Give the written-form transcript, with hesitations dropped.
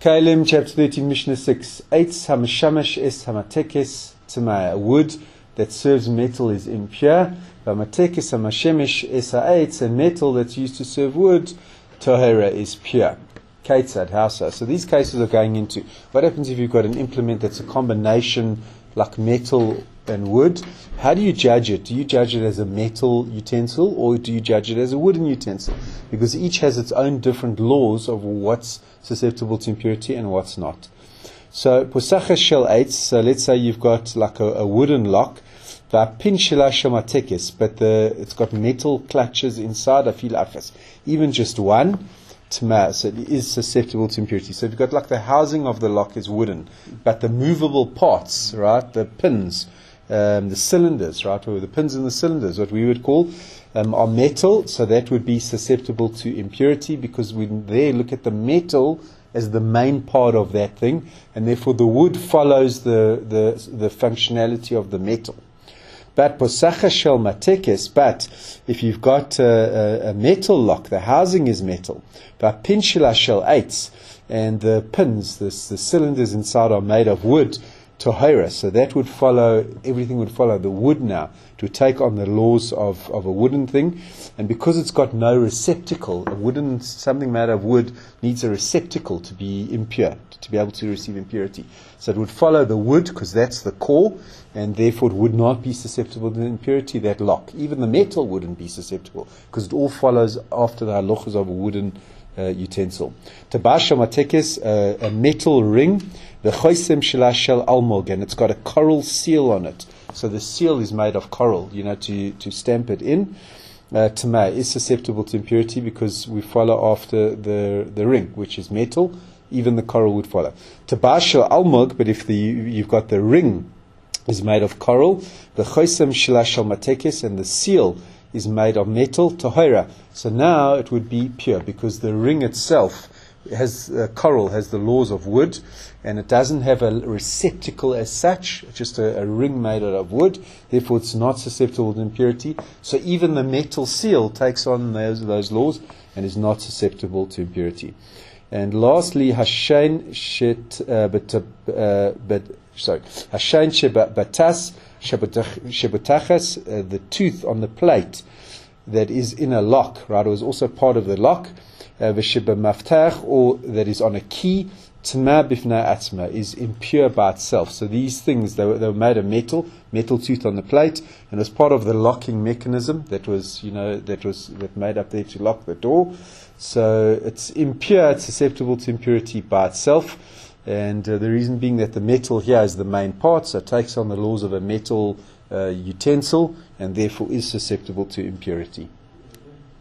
Kalim, chapter 13, Mishnah 6. Eitz hamashamash es hamatekes tamaya. A wood that serves metal is impure. Hamatekes hamashemesh es ha'etz, and metal that's used to serve wood, tohera, is pure. Keitzad, how so? So these cases are going into what happens if you've got an implement that's a combination like metal and wood. How do you judge it? Do you judge it as a metal utensil or do you judge it as a wooden utensil? Because each has its own different laws of what's susceptible to impurity and what's not. So posachas shel eitz, so let's say you've got like a wooden lock, but it's got metal clutches inside, afil afas, even just one, tma, so it is susceptible to impurity. So you've got like the housing of the lock is wooden, but the movable parts, right, the pins, the cylinders, right, or the pins in the cylinders, what we would call, are metal, so that would be susceptible to impurity, because we there look at the metal as the main part of that thing, and therefore the wood follows the functionality of the metal. But posachas shel matekes, but if you've got a metal lock, the housing is metal. But pin shel eitz, and the pins, the cylinders inside are made of wood, tohera, so that would follow, everything would follow the wood now, to take on the laws of a wooden thing. And because it's got no receptacle, something made of wood needs a receptacle to be impure, to be able to receive impurity. So it would follow the wood, because that's the core, and therefore it would not be susceptible to impurity, that lock. Even the metal wouldn't be susceptible, because it all follows after the halachas of a wooden utensil. Tabasha matekes, a metal ring, the choisem shel shel almog, and it's got a coral seal on it. So the seal is made of coral, to stamp it in. Tamay is susceptible to impurity because we follow after the ring, which is metal. Even the coral would follow. Tabasha almog, but if you've got the ring is made of coral, the choisem shel shel matekes, and the seal is made of metal, tohera. So now it would be pure, because the ring itself has coral, has the laws of wood, and it doesn't have a receptacle as such, just a ring made out of wood. Therefore, it's not susceptible to impurity. So even the metal seal takes on those laws and is not susceptible to impurity. And lastly, hashain shebatas shebutachas, the tooth on the plate that is in a lock, right? It was also part of the lock. V'shebamaftach, or that is on a key, tma bifnei atzma, is impure by itself. So these things, they were made of metal tooth on the plate, and as part of the locking mechanism that was made up there to lock the door. So it's impure, it's susceptible to impurity by itself, and the reason being that the metal here is the main part, so it takes on the laws of a metal utensil, and therefore is susceptible to impurity.